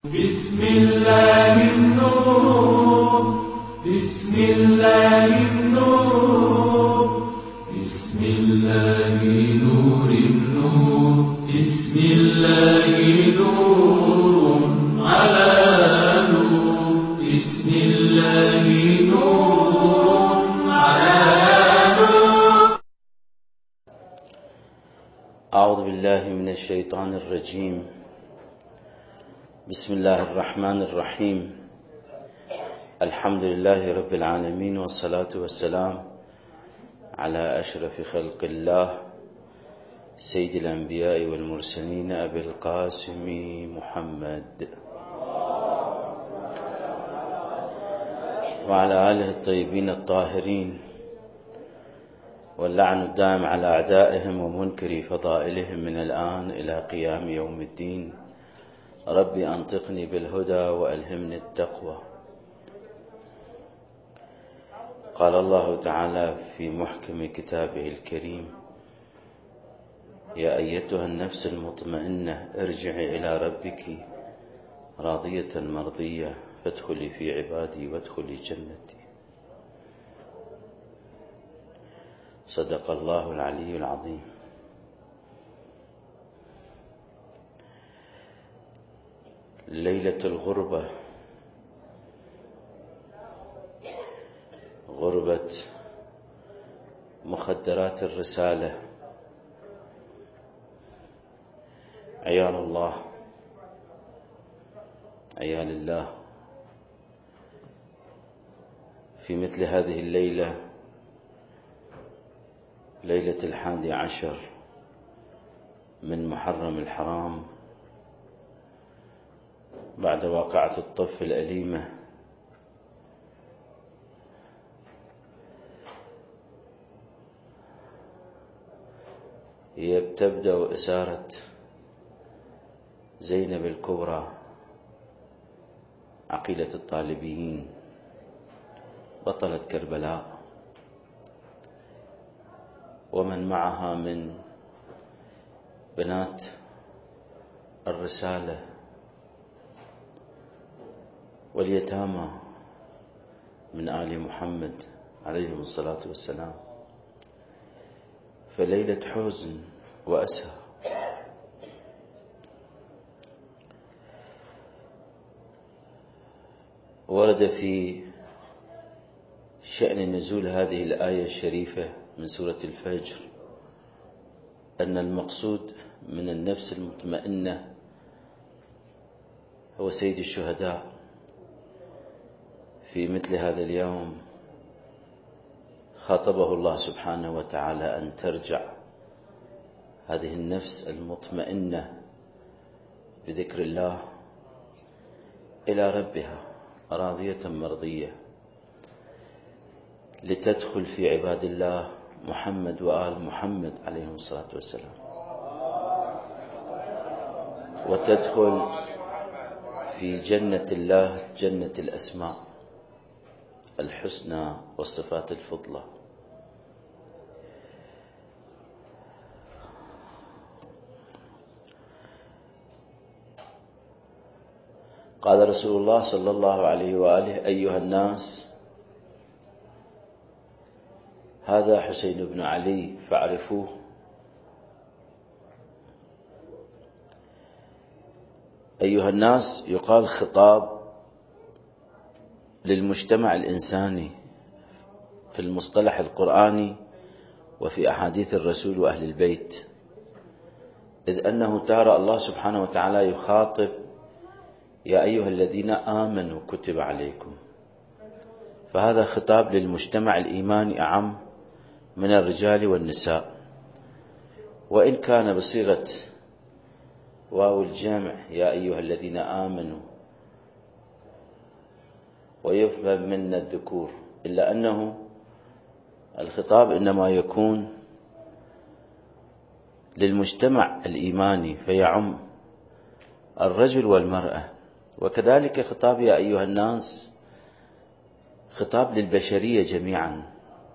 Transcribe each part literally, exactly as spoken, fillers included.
بسم الله النور بسم الله النور بسم الله نور النور بسم الله نور على نور بسم الله نور على نور. أعوذ بالله من الشيطان الرجيم. بسم الله الرحمن الرحيم. الحمد لله رب العالمين، والصلاة والسلام على أشرف خلق الله سيد الأنبياء والمرسلين أبي القاسم محمد وعلى آله الطيبين الطاهرين، واللعن الدائم على أعدائهم ومنكر فضائلهم من الآن إلى قيام يوم الدين. ربي أنطقني بالهدى وألهمني التقوى. قال الله تعالى في محكم كتابه الكريم: يا أيتها النفس المطمئنة ارجعي إلى ربك راضية مرضية فادخلي في عبادي وادخلي جنتي. صدق الله العلي العظيم. ليلة الغربة، غربة مخدرات الرسالة. عيال الله، عيال الله، في مثل هذه الليلة، ليلة الحادي عشر من محرم الحرام، بعد واقعة الطف الأليمة، هي تبدأ إسارة زينب الكبرى عقيلة الطالبيين بطلة كربلاء، ومن معها من بنات الرسالة واليتامى من آل محمد عليهم الصلاة والسلام. فليلة حزن وأسى. ورد في شأن نزول هذه الآية الشريفة من سورة الفجر أن المقصود من النفس المطمئنة هو سيد الشهداء. في مثل هذا اليوم خاطبه الله سبحانه وتعالى أن ترجع هذه النفس المطمئنة بذكر الله إلى ربها راضية مرضية، لتدخل في عباد الله محمد وآل محمد عليهم الصلاة والسلام، وتدخل في جنة الله، جنة الأسماء الحسنى والصفات الفضلى. قال رسول الله صلى الله عليه وآله: أيها الناس، هذا حسين بن علي فاعرفوه. أيها الناس يقال خطاب للمجتمع الإنساني في المصطلح القرآني وفي أحاديث الرسول وأهل البيت، إذ أنه تارى الله سبحانه وتعالى يخاطب: يا أيها الذين آمنوا كتب عليكم. فهذا خطاب للمجتمع الإيماني أعم من الرجال والنساء، وإن كان بصيغة واو الجمع يا أيها الذين آمنوا، ويفهم من الذكور، إلا أنه الخطاب إنما يكون للمجتمع الإيماني فيعم الرجل والمرأة. وكذلك خطاب يا أيها الناس خطاب للبشرية جميعا،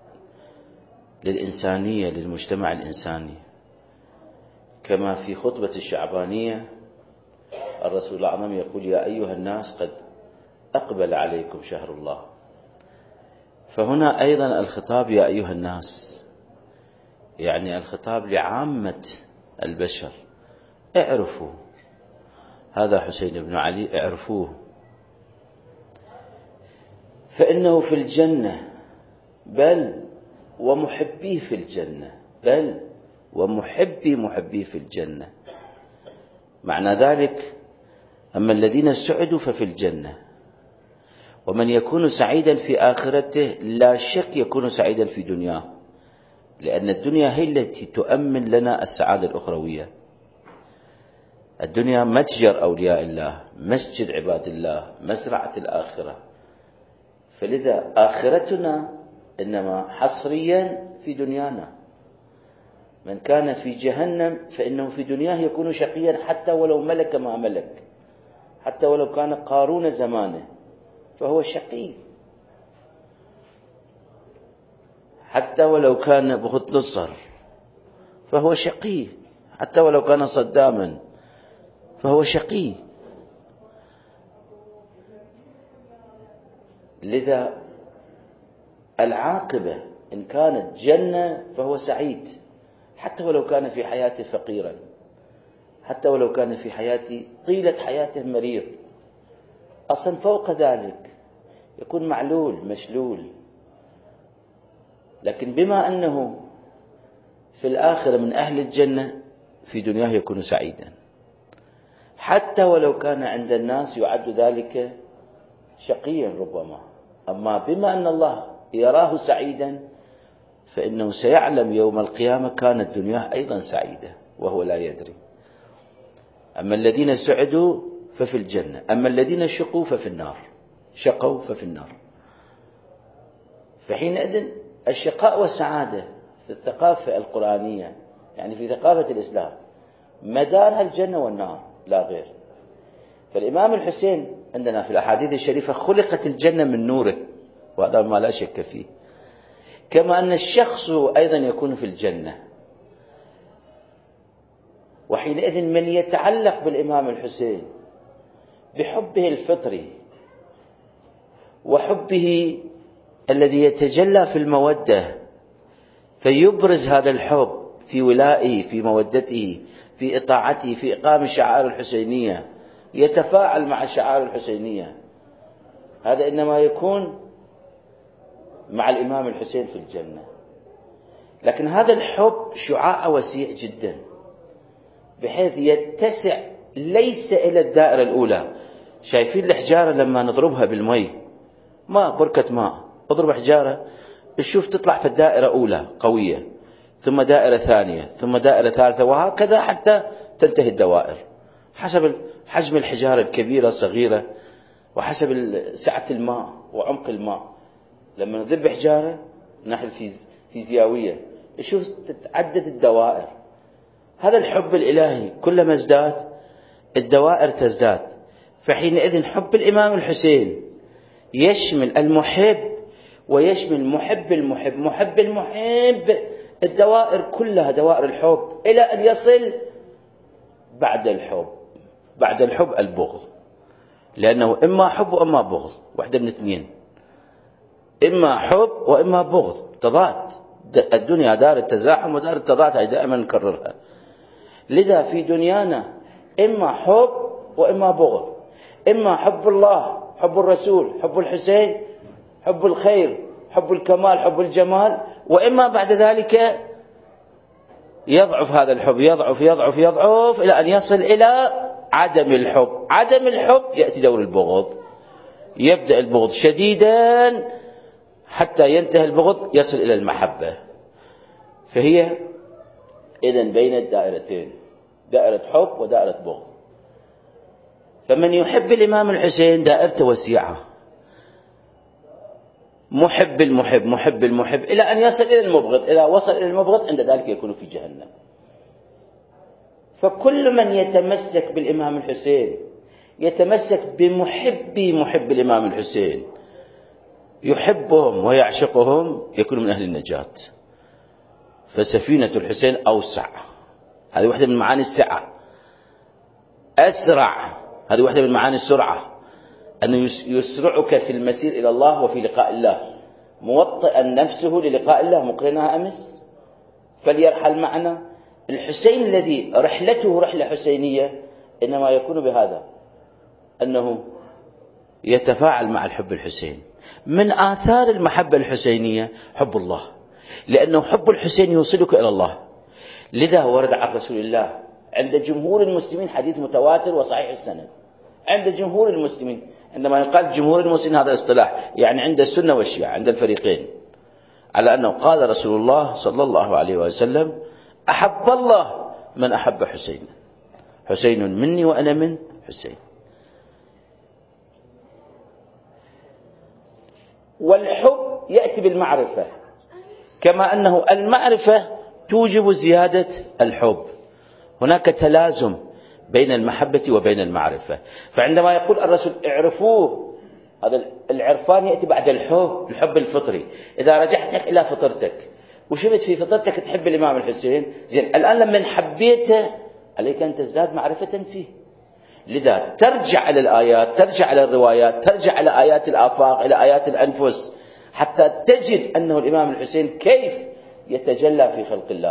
للإنسانية، للمجتمع الإنساني، كما في خطبة الشعبانية الرسول الأعظم يقول: يا أيها الناس قد أقبل عليكم شهر الله. فهنا أيضا الخطاب يا أيها الناس، يعني الخطاب لعامة البشر. اعرفوا هذا حسين بن علي، اعرفوه، فإنه في الجنة، بل ومحبيه في الجنة، بل ومحبي محبيه في الجنة. معنى ذلك: أما الذين سعدوا ففي الجنة، ومن يكون سعيدا في آخرته لا شك يكون سعيدا في دنياه، لأن الدنيا هي التي تؤمن لنا السعادة الأخروية. الدنيا متجر أولياء الله، مسجد عباد الله، مزرعة الآخرة. فلذا آخرتنا إنما حصريا في دنيانا. من كان في جهنم فإنه في دنياه يكون شقيا، حتى ولو ملك ما ملك، حتى ولو كان قارون زمانه فهو شقي، حتى ولو كان بخت نصر فهو شقي، حتى ولو كان صداما فهو شقي. لذا العاقبة إن كانت جنة فهو سعيد، حتى ولو كان في حياته فقيرا، حتى ولو كان في حياته طيلة حياته مريض، أصلا فوق ذلك يكون معلول مشلول. لكن بما أنه في الآخرة من أهل الجنة، في دنياه يكون سعيدا، حتى ولو كان عند الناس يعد ذلك شقيا ربما. أما بما أن الله يراه سعيدا، فإنه سيعلم يوم القيامة كانت دنياه أيضا سعيدة وهو لا يدري. أما الذين سعدوا ففي الجنة، أما الذين شقوا ففي النار، شقوا ففي النار. فحينئذ الشقاء والسعادة في الثقافة القرآنية، يعني في ثقافة الإسلام، مدارها الجنة والنار لا غير. فالإمام الحسين عندنا في الأحاديث الشريفة خلقت الجنة من نوره، وهذا ما لا شك فيه. كما أن الشخص أيضا يكون في الجنة. وحينئذ من يتعلق بالإمام الحسين بحبه الفطري وحبه الذي يتجلى في المودة، فيبرز هذا الحب في ولائه، في مودته، في إطاعته، في إقام الشعائر الحسينية، يتفاعل مع الشعائر الحسينية، هذا إنما يكون مع الإمام الحسين في الجنة. لكن هذا الحب شعاع وسيع جدا، بحيث يتسع ليس إلى الدائرة الأولى. شايفين الحجارة لما نضربها بالمي، ما بركة ماء، اضرب حجارة تشوف تطلع في الدائرة أولى قوية، ثم دائرة ثانية، ثم دائرة ثالثة، وهكذا حتى تنتهي الدوائر، حسب حجم الحجارة الكبيرة الصغيرة، وحسب سعة الماء وعمق الماء. لما نذب حجارة نحن في زياوية، شوف تتعدد الدوائر. هذا الحب الإلهي كلما ازداد الدوائر تزداد. فحينئذ حب الإمام الحسين يشمل المحب ويشمل محب المحب، محب المحب، الدوائر كلها دوائر الحب، إلى أن يصل بعد الحب، بعد الحب البغض، لأنه إما حب وإما بغض، واحدة من اثنين، إما حب وإما بغض، تضاد. الدنيا دار التزاحم ودار التضاد، هذه دائما نكررها. لذا في دنيانا إما حب وإما بغض، إما حب الله، حب الرسول، حب الحسين، حب الخير، حب الكمال، حب الجمال، وإما بعد ذلك يضعف هذا الحب، يضعف يضعف يضعف إلى أن يصل إلى عدم الحب. عدم الحب يأتي دور البغض، يبدأ البغض شديدا حتى ينتهي البغض يصل إلى المحبة. فهي إذن بين الدائرتين، دائرة حب ودائرة بغض. فمن يحب الإمام الحسين دائرته وسيعة، محب المحب، محب المحب، إلى أن يصل إلى المبغض. إذا وصل إلى المبغض عند ذلك يكون في جهنم. فكل من يتمسك بالإمام الحسين يتمسك بمحبي محب الإمام الحسين، يحبهم ويعشقهم، يكون من أهل النجاة. فسفينة الحسين أوسع، هذه واحدة من معاني السعة. أسرع، هذه واحدة من معاني السرعة، أنه يسرعك في المسير إلى الله وفي لقاء الله، موطئا نفسه للقاء الله مقرنها أمس فليرحل معنا. الحسين الذي رحلته رحلة حسينية إنما يكون بهذا، أنه يتفاعل مع الحب الحسين. من آثار المحبة الحسينية حب الله، لأنه حب الحسين يوصلك إلى الله. لذا ورد عن رسول الله عند جمهور المسلمين حديث متواتر وصحيح السند، عند جمهور المسلمين. عندما يقال جمهور المسلمين هذا اصطلاح، يعني عند السنة والشيعة، عند الفريقين، على أنه قال رسول الله صلى الله عليه وسلم: أحب الله من أحب حسين، حسين مني وأنا من حسين. والحب يأتي بالمعرفة، كما أنه المعرفة توجب زيادة الحب. هناك تلازم بين المحبة وبين المعرفة. فعندما يقول الرسول اعرفوه، هذا العرفان يأتي بعد الحب، الحب الفطري. إذا رجعتك إلى فطرتك وشفت في فطرتك تحب الإمام الحسين، زين، الآن لما حبيته عليك أن تزداد معرفة فيه. لذا ترجع إلى الآيات، ترجع إلى الروايات، ترجع إلى آيات الآفاق، إلى آيات الأنفس، حتى تجد أنه الإمام الحسين كيف يتجلى في خلق الله،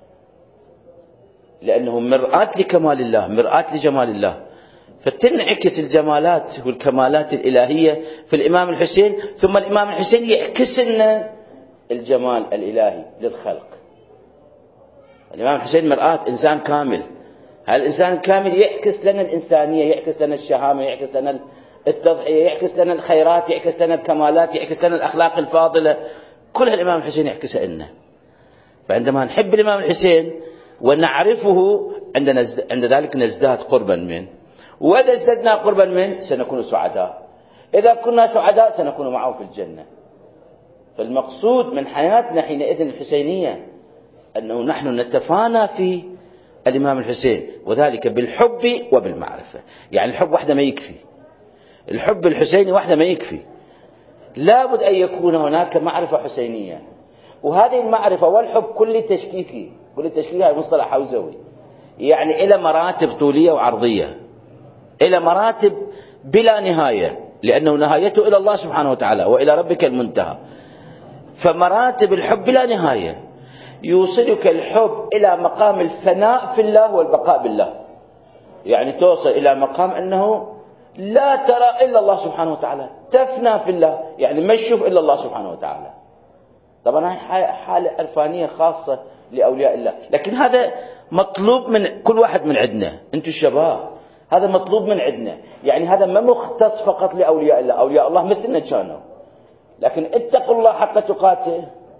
لأنه مرآة لكمال الله، مرآة لجمال الله. فتنعكس الجمالات والكمالات الإلهية في الإمام الحسين، ثم الإمام الحسين يعكس لنا الجمال الإلهي للخلق. الإمام الحسين مرآة إنسان كامل، هذا الإنسان الكامل يعكس لنا الإنسانية، يعكس لنا الشهامة، يعكس لنا التضحية، يعكس لنا الخيرات، يعكس لنا الكمالات، يعكس لنا الأخلاق الفاضلة، كلها الإمام الحسين يعكسها لنا. فعندما نحب الإمام الحسين ونعرفه، عندنا عند ذلك نزداد قربا منه، وإذا ازددنا قربا منه سنكون سعداء، إذا كنا سعداء سنكون معه في الجنة. فالمقصود من حياتنا حينئذ الحسينية أنه نحن نتفانى في الإمام الحسين، وذلك بالحب وبالمعرفة. يعني الحب وحده ما يكفي، الحب الحسيني وحده ما يكفي، لابد أن يكون هناك معرفة حسينية. وهذه المعرفة والحب كل تشكيكي، كل تشكيكي هذا مصطلح حوزوي، يعني إلى مراتب طولية وعرضية، إلى مراتب بلا نهاية، لأنه نهايته إلى الله سبحانه وتعالى وإلى ربك المنتهى. فمراتب الحب بلا نهاية، يوصلك الحب إلى مقام الفناء في الله والبقاء بالله، يعني توصل إلى مقام أنه لا ترى إلا الله سبحانه وتعالى، تفنى في الله، يعني ما تشوف إلا الله سبحانه وتعالى. طبعا هذه حالة عرفانية خاصة لأولياء الله، لكن هذا مطلوب من كل واحد من عندنا، أنتم الشباب، هذا مطلوب من عندنا. يعني هذا ما مختص فقط لأولياء الله، أولياء الله مثلنا كانوا، لكن اتقوا الله حق تقاته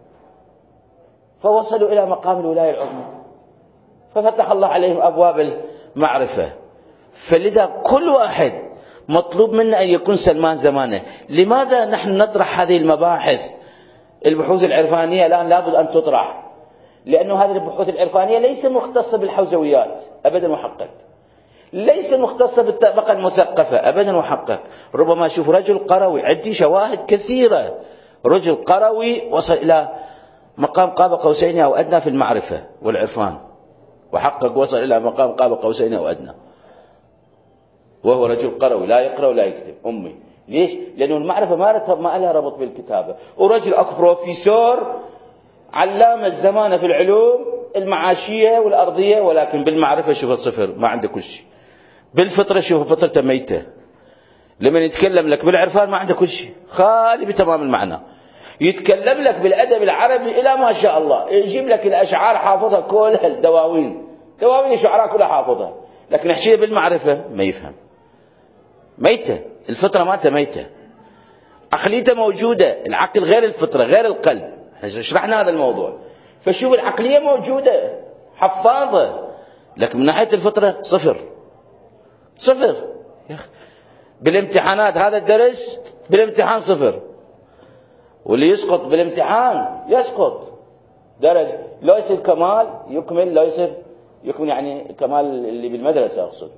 فوصلوا إلى مقام الولاية العظمى، ففتح الله عليهم أبواب المعرفة. فلذا كل واحد مطلوب منا أن يكون سلمان زمانه. لماذا نحن نطرح هذه المباحث؟ البحوث العرفانية الآن لابد أن تطرح، لأنه هذه البحوث العرفانية ليس مختصة بالحوزويات أبدا وحقق، ليس مختصة بالطبقة المثقفة أبدا وحقق. ربما أشوف رجل قروي، عندي شواهد كثيرة، رجل قروي وصل إلى مقام قاب قوسين أو أدنى في المعرفة والعرفان، وحقق وصل إلى مقام قاب قوسين أو أدنى، وهو رجل قروي لا يقرأ ولا يكتب أمي. ليش؟ لأنه المعرفة ما ما لها ربط بالكتابة. ورجل أكو بروفيسور علام الزمان في العلوم المعاشية والأرضية، ولكن بالمعرفة شوف الصفر، ما عنده كل شيء. بالفطرة شوف فطرته ميتة. لمن يتكلم لك بالعرفان ما عنده كل شيء، خالي بتمام المعنى. يتكلم لك بالأدب العربي إلى ما شاء الله، يجيب لك الأشعار حافظها كلها، الدواوين دواوين الشعراء كلها حافظها، لكن يحكي بالمعرفة ما يفهم، ميتة، الفطرة مالته ميتة، عقليته موجودة، العقل غير الفطرة غير القلب، شرحنا هذا الموضوع. فشوف العقلية موجودة حفاظة، لكن من ناحية الفطرة صفر صفر. بالامتحانات هذا الدرس بالامتحان صفر، واللي يسقط بالامتحان يسقط درجة، لا يصير كمال يكمل، لا يصير يكمل يعني كمال اللي بالمدرسة أقصد،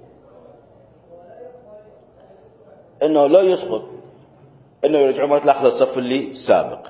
إنه لا يسقط، إنه يرجع مرة الأخذ الصف اللي سابق.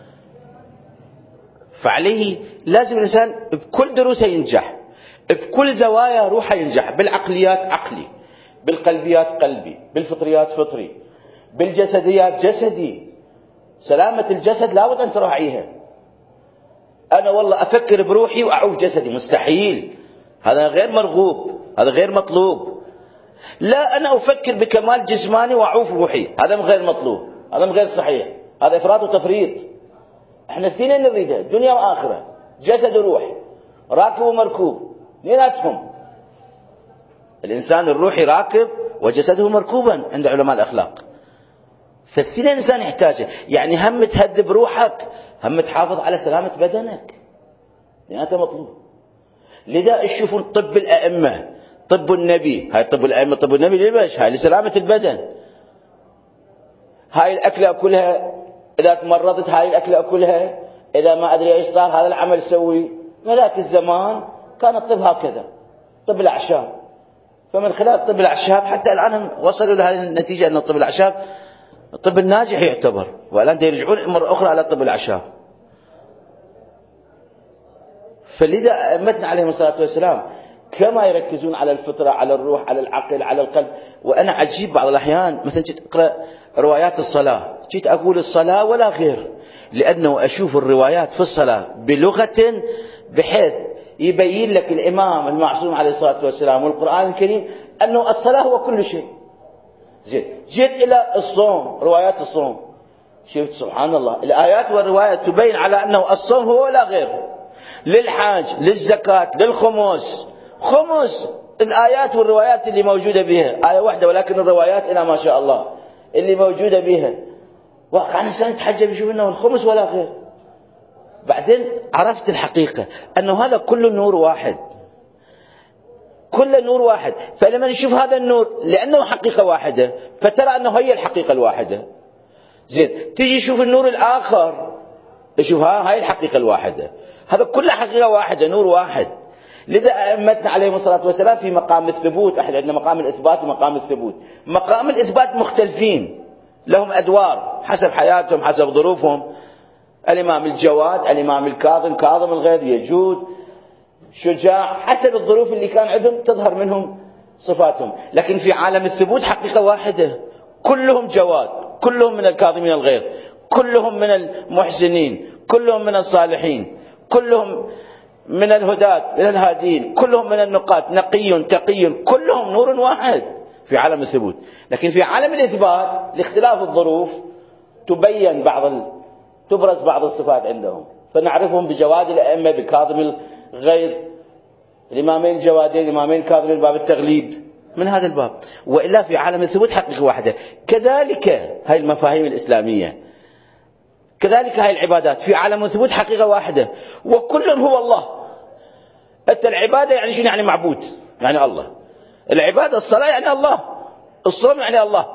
فعليه لازم الإنسان بكل دروسه ينجح، بكل زوايا روحه ينجح. بالعقليات عقلي، بالقلبيات قلبي، بالفطريات فطري، بالجسديات جسدي. سلامة الجسد لابد أن تراعيها. أنا والله أفكر بروحي وأعوف جسدي، مستحيل، هذا غير مرغوب، هذا غير مطلوب. لا، أنا أفكر بكمال جسماني وأعوف روحي، هذا غير مطلوب، هذا غير صحيح، هذا إفراط وتفريط. احنا الاثنين نريدها، دنيا وآخرة، جسد وروح، راكب ومركوب، اثنيناتهم. الإنسان الروحي راكب وجسده مركوبا عند علماء الأخلاق، فالاثنين الإنسان يحتاجه. يعني هم تهذب روحك، هم تحافظ على سلامة بدنك، اثنيناتها مطلوب. لذا تشوفون طب الأئمة، طب النبي، هاي طب الأئمة طب النبي ليش؟ هاي لسلامة البدن. هاي الأكلة أكلها، إذا تمرضت هاي الأكلة أكلها، إذا ما أدري إيش صار هذا العمل سوي. وذاك الزمان كان الطب هكذا، طب الأعشاب. فمن خلال طب الأعشاب حتى الآن وصلوا لهذه النتيجة أن طب الأعشاب الطب الناجح يعتبر، والآن يرجعون مرة أخرى على طب الأعشاب. فلذا أئمتنا عليهم الصلاة والسلام كما يركزون على الفطرة، على الروح، على العقل، على القلب. وأنا عجيب بعض الأحيان مثلا جيت أقرأ روايات الصلاة، جيت أقول الصلاة ولا غير، لأنه أشوف الروايات في الصلاة بلغة بحيث يبين لك الإمام المعصوم عليه الصلاة والسلام والقرآن الكريم أنه الصلاة هو كل شيء. زين، جيت إلى الصوم، روايات الصوم، شفت سبحان الله الآيات والروايات تبين على أنه الصوم هو لا غير. للحاج، للزكاة، للخمس، خمس الآيات والروايات اللي موجودة بها آية واحدة، ولكن الروايات إلى ما شاء الله اللي موجودة بها. واقع الإنسان يتحجب يشوف أنه الخمس ولا غير. بعدين عرفت الحقيقة أنه هذا كله نور واحد، كل نور واحد. فلما نشوف هذا النور لأنه حقيقة واحدة فترى أنه هي الحقيقة الواحدة. زين، تيجي شوف النور الآخر تشوفها هاي الحقيقة الواحدة، هذا كله حقيقة واحدة، نور واحد. لذا أئمتنا عليهم الصلاة والسلام في مقام الثبوت، احنا عندنا مقام الإثبات ومقام الثبوت. مقام الإثبات مختلفين، لهم أدوار حسب حياتهم حسب ظروفهم. الإمام الجواد، الإمام الكاظم، كاظم الغيظ، يجود، شجاع، حسب الظروف اللي كان عندهم تظهر منهم صفاتهم. لكن في عالم الثبوت حقيقة واحدة، كلهم جواد، كلهم من الكاظمين الغيظ، كلهم من المحسنين، كلهم من الصالحين، كلهم من الهداة من الهادين، كلهم من النقاة، نقي تقي، كلهم نور واحد في عالم الثبوت. لكن في عالم الإثبات لاختلاف الظروف تبين بعض ال... تبرز بعض الصفات عندهم، فنعرفهم بجواد الأئمة، بكاظم الغيظ، الإمامين الجوادين، الإمامين الكاظمين، باب التغليب من هذا الباب. وإلا في عالم الثبوت حقيقة واحدة. كذلك هاي المفاهيم الإسلامية، كذلك هاي العبادات في عالم الثبوت حقيقة واحدة، وكل هو الله. أنت العبادة يعني شنو؟ يعني معبود، يعني الله. العبادة الصلاة يعني الله، الصوم يعني الله.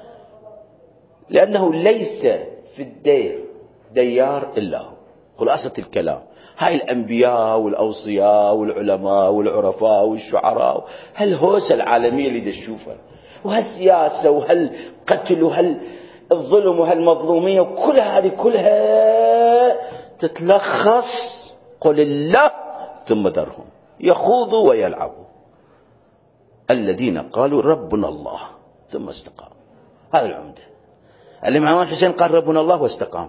لأنه ليس في الدير ديار إلا هو، خلاصة الكلام. هاي الأنبياء والأوصياء والعلماء والعرفاء والشعراء، هالهوسة العالمية اللي تشوفها، وهالسياسة وهالقتل وهالظلم وهالمظلومية، وكل هذه كلها تتلخص قل الله ثم ذرهم يخوضوا ويلعبوا الذين قالوا ربنا الله ثم استقاموا. هذا العمدة. الإمام الحسين قال ربنا الله واستقام.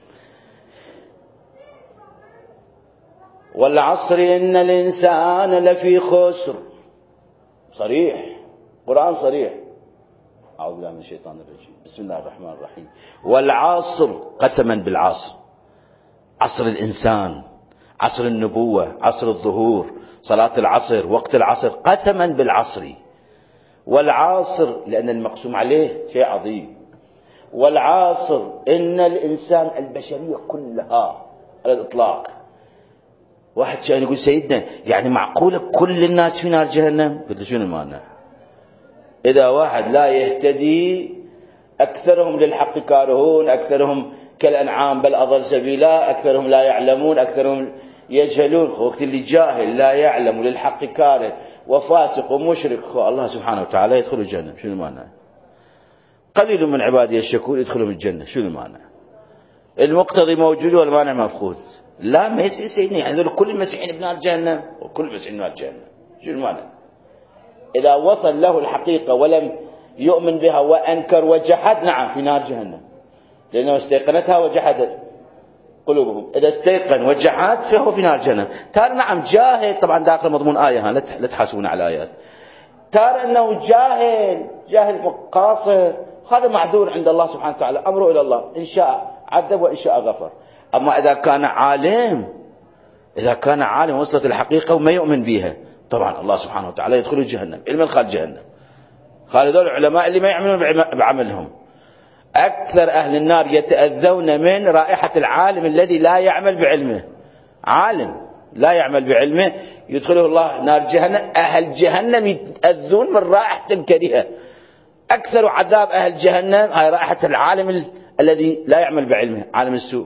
والعصر إن الإنسان لفي خسر، صريح، قرآن صريح. أعوذ بالله من الشيطان الرجيم، بسم الله الرحمن الرحيم. والعصر، قسما بالعصر، عصر الإنسان، عصر النبوة، عصر الظهور، صلاة العصر، وقت العصر، قسما بالعصر. والعصر لأن المقسوم عليه شيء عظيم. والعصر إن الإنسان، البشرية كلها على الإطلاق. واحد كان يقول سيدنا يعني معقولة كل الناس في نار جهنم؟ قلت له شنو المعنى؟ إذا واحد لا يهتدي أكثرهم للحق كارهون، أكثرهم كالأنعام بل أضل سبيلا، أكثرهم لا يعلمون، أكثرهم يجهلون. وقت اللي جاهل لا يعلم للحق كاره وفاسق ومشرك، الله سبحانه وتعالى يدخل الجنة. شنو المعنى؟ قليل من عبادي الشكور يدخلهم الجنة. شنو المعنى؟ المقتضي موجود والمانع مفقود. لا، ما يصير سيدنا يعني كل المسيحيين بنار جهنم وكل المسيحيين بنار جهنم. شنو المعنى؟ إذا وصل له الحقيقة ولم يؤمن بها وأنكر وجحد، نعم في نار جهنم، لأنه استيقنتها وجحدت قلوبهم. إذا استيقن وجحد فهو في نار جهنم. ترى نعم جاهل، طبعا داخل مضمون آية، ها لا تحاسبون على الآيات. ترى أنه جاهل جاهل مقاصر، هذا معذور عند الله سبحانه وتعالى، أمره إلى الله، إن شاء عذب وإن شاء غفر. أما إذا كان عالم، إذا كان عالم وصلت الحقيقة وما يؤمن بها، طبعا الله سبحانه وتعالى يدخل جهنم، علم خالد جهنم، خالد العلماء اللي ما يعملون بعملهم. أكثر أهل النار يتأذون من رائحة العالم الذي لا يعمل بعلمه. عالم لا يعمل بعلمه يدخله الله نار جهنم. أهل جهنم يتأذون من رائحة الكريهة. أكثر عذاب أهل جهنم هي رائحة العالم ال... الذي لا يعمل بعلمه، عالم السوء.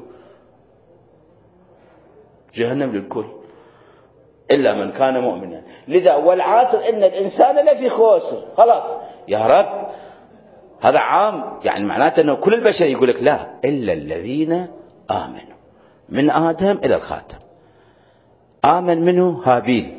جهنم للكل إلا من كان مؤمنا. لذا والعاصر إن الإنسان لفي خسر. خلاص يا رب هذا عام، يعني معناته أنه كل البشر يقول لك لا إلا الذين آمنوا، من آدم إلى الخاتم. آمن منه هابيل،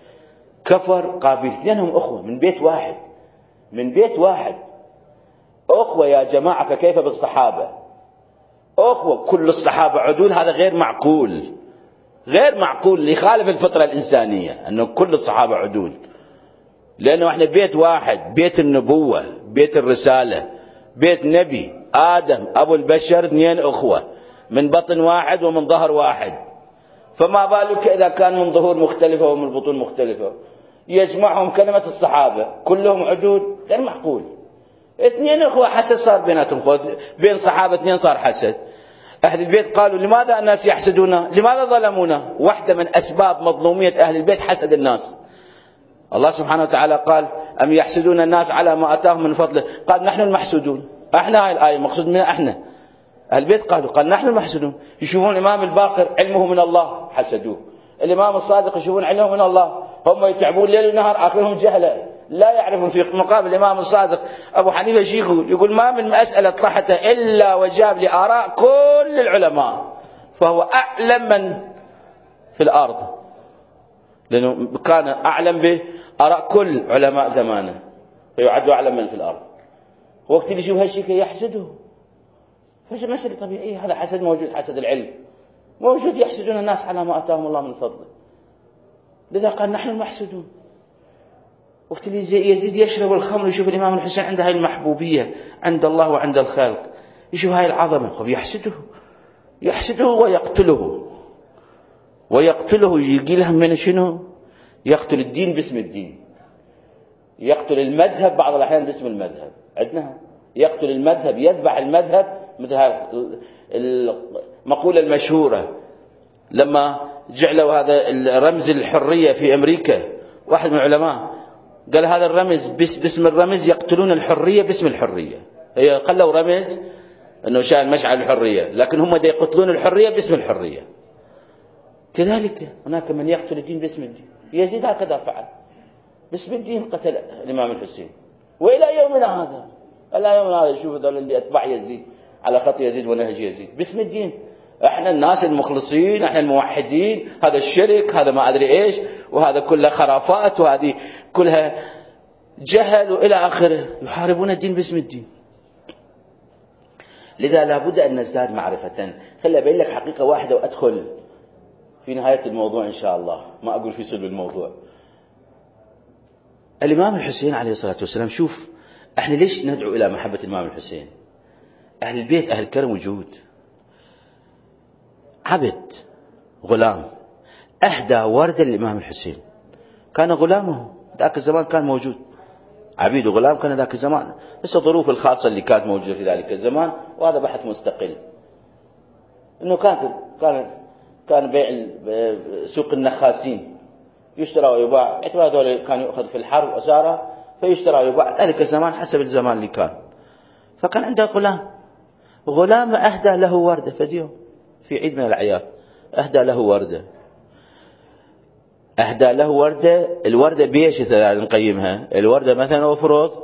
كفر قابيل، لأنهم أخوة من بيت واحد، من بيت واحد أخوة يا جماعة. فكيف بالصحابة؟ أخوة كل الصحابة عدول، هذا غير معقول، غير معقول، يخالف الفطرة الإنسانية أنه كل الصحابة عدول، لأنه احنا بيت واحد، بيت النبوة، بيت الرسالة، بيت نبي آدم أبو البشر، اثنين أخوة من بطن واحد ومن ظهر واحد. فما بالك إذا كان من ظهور مختلفة ومن بطون مختلفة يجمعهم كلمة الصحابة كلهم عدول؟ غير معقول. اثنين أخوة حسد صار بيناتهم، بين صحابة اثنين صار حسد. أهل البيت قالوا لماذا الناس يحسدونا؟ لماذا ظلمونا؟ واحدة من أسباب مظلومية أهل البيت حسد الناس. الله سبحانه وتعالى قال أم يحسدون الناس على ما أتاهم من فضله، قال نحن المحسودون. احنا هاي الآية مقصود منها احنا أهل البيت. قالوا قال نحن المحسودون. يشوفون الإمام الباقر علمه من الله حسدوه، الإمام الصادق يشوفون علمه من الله، هم يتعبون ليل ونهار، آخرهم جهلة لا يعرفون. في مقابل الإمام الصادق أبو حنيفة شي يقول؟ يقول ما من مسألة طرحتها إلا وجاب لآراء كل العلماء، فهو أعلم من في الأرض، لأنه كان أعلم بآراء كل علماء زمانه، فيعد أعلم من في الأرض. وقت اللي يشوف هالشيء يحسده، فش مسألة طبيعية، هذا حسد موجود، حسد العلم موجود، يحسدون الناس على ما أتاهم الله من فضله. لذا قال نحن المحسودون. وقت اللي يزيد يشرب الخمر يشوف الإمام الحسين عنده هاي المحبوبية عند الله وعند الخلق، يشوف هاي العظمة، خب يحسده، يحسده ويقتله، ويقتله يجي لهم من شنو؟ يقتل الدين باسم الدين، يقتل المذهب بعض الأحيان باسم المذهب. عندنا يقتل المذهب، يذبح المذهب، مثل المقولة المشهورة لما جعلوا هذا الرمز الحرية في أمريكا، واحد من العلماء قال هذا الرمز باسم الرمز يقتلون الحرية باسم الحرية. هي قالوا رمز أنه شان مشعل الحرية، لكن هم يقتلون الحرية باسم الحرية. كذلك هناك من يقتل الدين باسم الدين. يزيد هكذا فعل، باسم الدين قتل الإمام الحسين، وإلى يومنا هذا، إلى يومنا هذا شوف ذول اللي أتباع يزيد على خط يزيد ونهج يزيد باسم الدين. احنا الناس المخلصين، احنا الموحدين، هذا الشرك، هذا ما أدري إيش، وهذا كلها خرافات، وهذه كلها جهل وإلى آخره، يحاربون الدين باسم الدين. لذا لابد أن نزداد معرفة. خلي أبين لك حقيقة واحدة وأدخل في نهاية الموضوع إن شاء الله، ما أقول في صلب الموضوع. الإمام الحسين عليه الصلاة والسلام، شوف احنا ليش ندعو إلى محبة الإمام الحسين؟ أهل البيت أهل الكرم وجود. عبد غلام أهدى وردة للإمام الحسين، كان غلامه ذاك الزمان، كان موجود عبيد وغلام كان ذاك الزمان، بس الظروف الخاصة اللي كانت موجودة في ذلك الزمان، وهذا بحث مستقل. إنه كان كان كان بيع سوق النخاسين، يشترى ويباع، اعتبار هذول كان يؤخذ في الحرب أسارة، فيشترى ويباع ذلك الزمان حسب الزمان اللي كان. فكان عنده غلام، غلام أهدى له وردة فديهم في عيد من الأعياد، أهدى له وردة، أهدى له وردة. الوردة بيش نقيمها؟ الوردة مثلا وفروض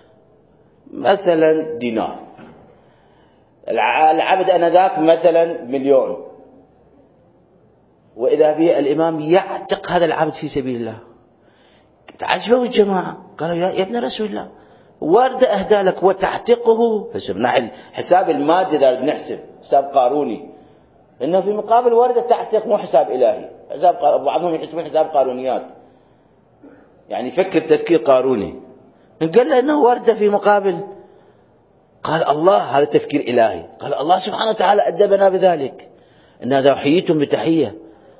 مثلا دينار، العبد أنا ذاك مثلا مليون، وإذا به الإمام يعتق هذا العبد في سبيل الله. فتعجبوا الجماعة، قالوا يا, يا ابن رسول الله وردة أهدى لك وتعتقه. حسب حساب المادة إذا بنحسب حساب قاروني، إنه في مقابل وردة تعتق، مو حساب إلهي، حساب قار... بعضهم يحسبون حساب قارونيات، يعني فكر تفكير قاروني. قال له إنه وردة في مقابل، قال الله هذا تفكير إلهي. قال الله سبحانه وتعالى أدبنا بذلك، إن إذا حييتم بتحية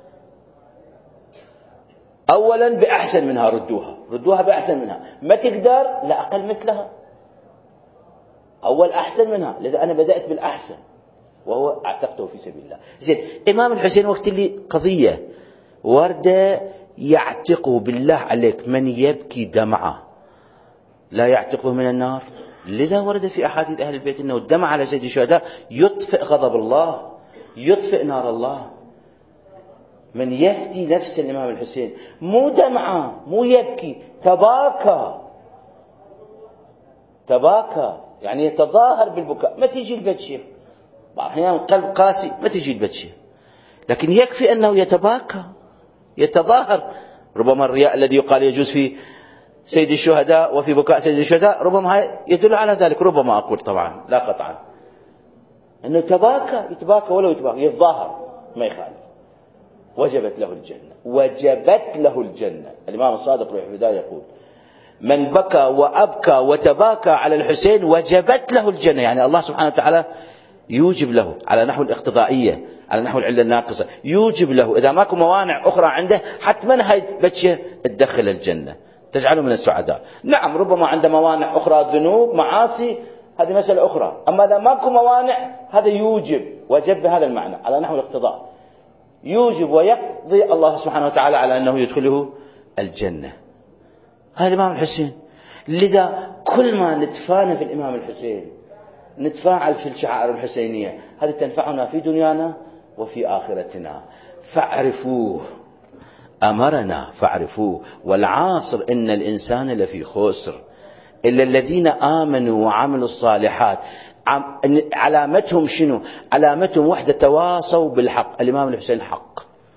أولا بأحسن منها ردوها، ردوها بأحسن منها، ما تقدر لا أقل مثلها، أول أحسن منها، لذا أنا بدأت بالأحسن وهو اعتقته في سبيل الله. زين، إمام الحسين وقت اللي قضية وردة يعتقه بالله عليك من يبكي دمعة لا يعتقه من النار، لذا ورد في أحاديث أهل البيت أنه الدمع على سيد الشهداء يطفئ غضب الله، يطفئ نار الله. من يفدي نفس الإمام الحسين مو دمعة، مو يبكي، تباكى، تباكى يعني يتظاهر بالبكاء. ما تيجي البتشير بعض الأحيان قلب قاسي، ما تيجي البتشير، لكن يكفي أنه يتباكى يتظاهر. ربما الرياء الذي يقال يجوز في سيد الشهداء وفي بكاء سيد الشهداء ربما يدل على ذلك، ربما أقول طبعا لا قطعا، أنه تباكى، يتباكى ولو يتباكى يتظاهر ما يخالف. وجبت له الجنة، وجبت له الجنة. الإمام الصادق روح الهداية يقول من بكى وأبكى وتباكى على الحسين وجبت له الجنة، يعني الله سبحانه وتعالى يوجب له على نحو الاقتضائية، على نحو العلة الناقصة، يوجب له إذا ماكو موانع أخرى عنده حتما هاي بتشة تدخل الجنة، تجعله من السعداء. نعم ربما عنده موانع أخرى، ذنوب معاصي، هذه مسألة أخرى، أما إذا ماكو موانع هذا يوجب، وجب بهذا المعنى على نحو الاقتضاء، يوجب ويقضي الله سبحانه وتعالى على أنه يدخله الجنة. هذا الإمام الحسين. لذا كل ما نتفانى في الإمام الحسين نتفاعل في الشعائر الحسينية، هذه تنفعنا في دنيانا وفي آخرتنا. فاعرفوه، أمرنا فاعرفوه، والعاصر إن الإنسان لفي خسر إلا الذين آمنوا وعملوا الصالحات. علامتهم شنو؟ علامتهم وحدة، تواصوا بالحق. الإمام الحسين حق،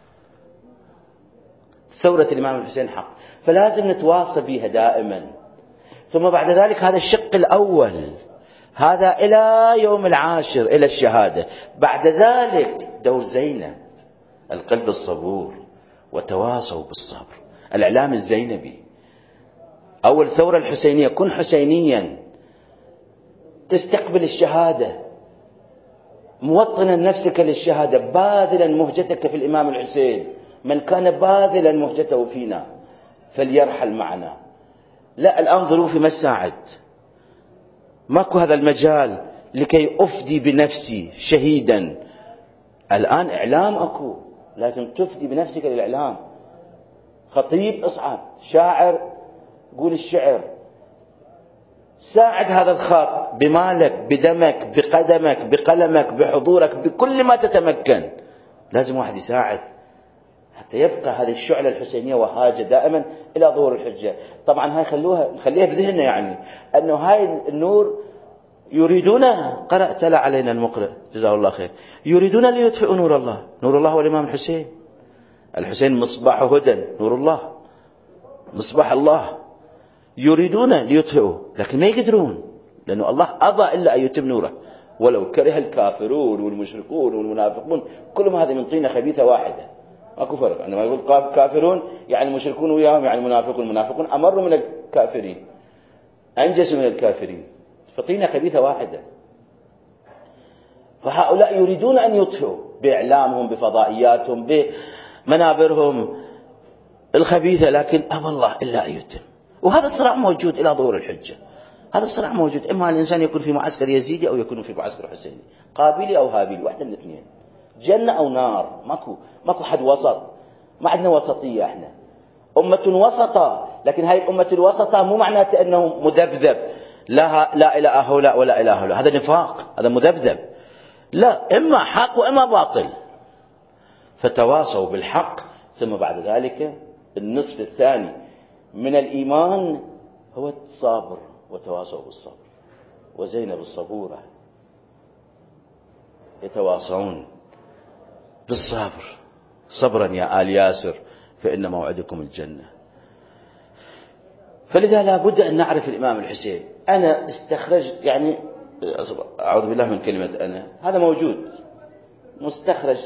ثورة الإمام الحسين حق، فلازم نتواصى بها دائما. ثم بعد ذلك هذا الشق الأول، هذا إلى يوم العاشر إلى الشهادة. بعد ذلك دور زينب، القلب الصبور، وتواصوا بالصبر. الإعلام الزينبي، أول ثورة الحسينية، كن حسينيا، تستقبل الشهادة، موطنا نفسك للشهادة، باذلا مهجتك في الإمام الحسين. من كان باذلا مهجته فينا فليرحل معنا. لا، الآن ظروفي ما تساعد، ماكو هذا المجال لكي أفدي بنفسي شهيدا. الآن إعلام أكو، لازم تفدي بنفسك للإعلام. خطيب اصعد، شاعر قول الشعر، ساعد هذا الخط بمالك، بدمك، بقدمك، بقلمك، بحضورك، بكل ما تتمكن. لازم واحد يساعد حتى يبقى هذه الشعلة الحسينية وهاجة دائما إلى ظهور الحجة. طبعا هاي خلوها نخليها بذهننا، يعني أنه هاي النور يريدون، قرأت لا علينا المقرئ جزاه الله خير، يريدون ليطفئوا نور الله. نور الله هو الإمام الحسين. الحسين مصباح هدى، نور الله، مصباح الله. يريدون ليطفئوا لكن ما يقدرون، لأنه الله أبى إلا أن يتم نوره، ولو كره الكافرون والمشركون والمنافقون، كلهم هذا من طينة خبيثة واحدة، ماكو فرق. عندما يقول كافرون يعني المشركون وياهم، يعني المنافقون، المنافقون أمروا من الكافرين، أنجسوا من الكافرين، فطينة خبيثة واحدة. فهؤلاء يريدون أن يطفئوا بإعلامهم، بفضائياتهم، بمنابرهم الخبيثة، لكن أبى الله إلا أن يتم. وهذا الصراع موجود إلى ظهور الحجة، هذا الصراع موجود. إما الإنسان يكون في معسكر يزيدي أو يكون في معسكر حسيني، قابلي أو هابيل، واحدة من الاثنين، جنة أو نار، ماكو ماكو حد وسط. ما عندنا وسطية، احنا أمة وسطة، لكن هاي الأمة الوسطة مو معناته أنه مذبذب، لا لا إلى هؤلاء ولا إلى هؤلاء، هذا نفاق، هذا مذبذب. لا، إما حق وإما باطل. فتواصوا بالحق. ثم بعد ذلك النصف الثاني من الإيمان هو الصبر، وتواصوا بالصبر. وزينب الصبورة يتواصون بالصبر. صبرا يا آل ياسر فإن موعدكم الجنة. فلذا لا بد أن نعرف الإمام الحسين. أنا استخرج يعني أعوذ بالله من كلمة أنا، هذا موجود مستخرج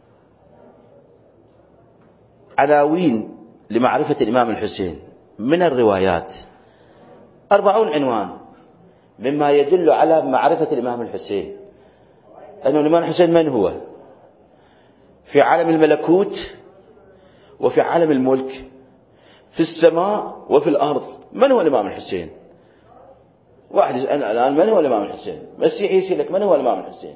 عناوين لمعرفة الإمام الحسين من الروايات، أربعون عنوان مما يدل على معرفة الإمام الحسين. أن الإمام الحسين من هو في عالم الملكوت وفي عالم الملك، في السماء وفي الأرض. من هو الإمام الحسين؟ واحد يسأل الآن من هو الإمام الحسين؟ مسيحي يسألك من هو الإمام الحسين؟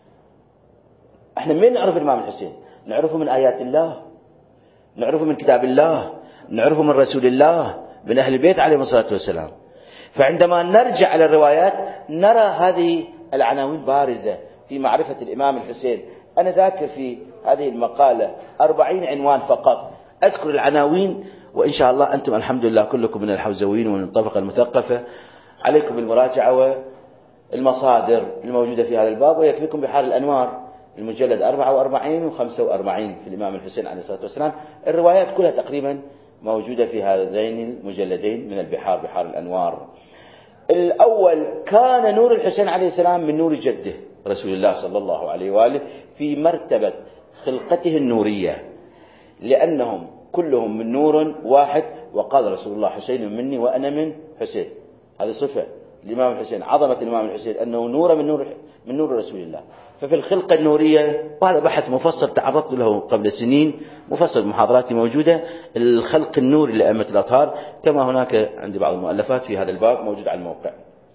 احنا من نعرف الإمام الحسين؟ نعرفه من آيات الله، نعرفه من كتاب الله، نعرفه من رسول الله، من أهل البيت عليهم الصلاة والسلام. فعندما نرجع إلى الروايات نرى هذه العناوين بارزة في معرفة الإمام الحسين. أنا ذاكر في هذه المقالة أربعين عنوان فقط، أذكر العناوين، وإن شاء الله أنتم الحمد لله كلكم من الحوزويين ومن الطبقة المثقفة، عليكم بالمراجعة والمصادر الموجودة في هذا الباب، ويكفيكم بحار الأنوار المجلد أربعة وأربعين وخمسة وأربعين في الإمام الحسين عليه الصلاة والسلام. الروايات كلها تقريبا موجودة في هذين المجلدين من البحار، بحار الأنوار. الأول، كان نور الحسين عليه السلام من نور جده رسول الله صلى الله عليه وآله في مرتبة خلقته النورية، لأنهم كلهم من نور واحد، وقال رسول الله حسين مني وأنا من حسين. هذه صفة الإمام الحسين، عظمة الإمام الحسين أنه نور من نور من نور رسول الله. ففي الخلقة النورية، وهذا بحث مفصل تعرضت له قبل سنين، مفصل محاضراتي موجودة، الخلق النوري لأئمة الأطهار، كما هناك عندي بعض المؤلفات في هذا الباب موجود على الموقع،